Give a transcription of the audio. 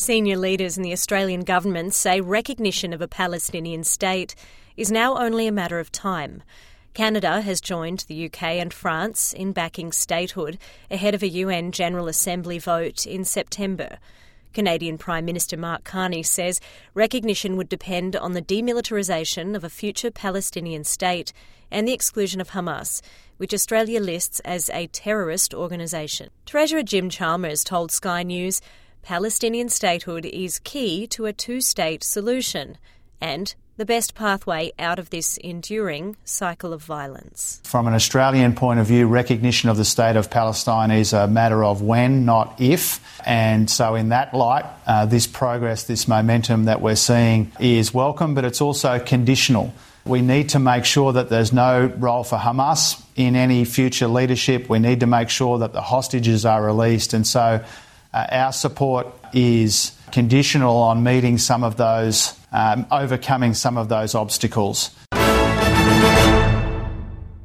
Senior leaders in the Australian government say recognition of a Palestinian state is now only a matter of time. Canada has joined the UK and France in backing statehood ahead of a UN General Assembly vote in September. Canadian Prime Minister Mark Carney says recognition would depend on the demilitarisation of a future Palestinian state and the exclusion of Hamas, which Australia lists as a terrorist organisation. Treasurer Jim Chalmers told Sky News Palestinian statehood is key to a two-state solution and the best pathway out of this enduring cycle of violence. From an Australian point of view, recognition of the state of Palestine is a matter of when, not if. And so in that light, this progress, this momentum that we're seeing is welcome, but it's also conditional. We need to make sure that there's no role for Hamas in any future leadership. We need to make sure that the hostages are released. And so our support is conditional on meeting some of those, overcoming some of those obstacles.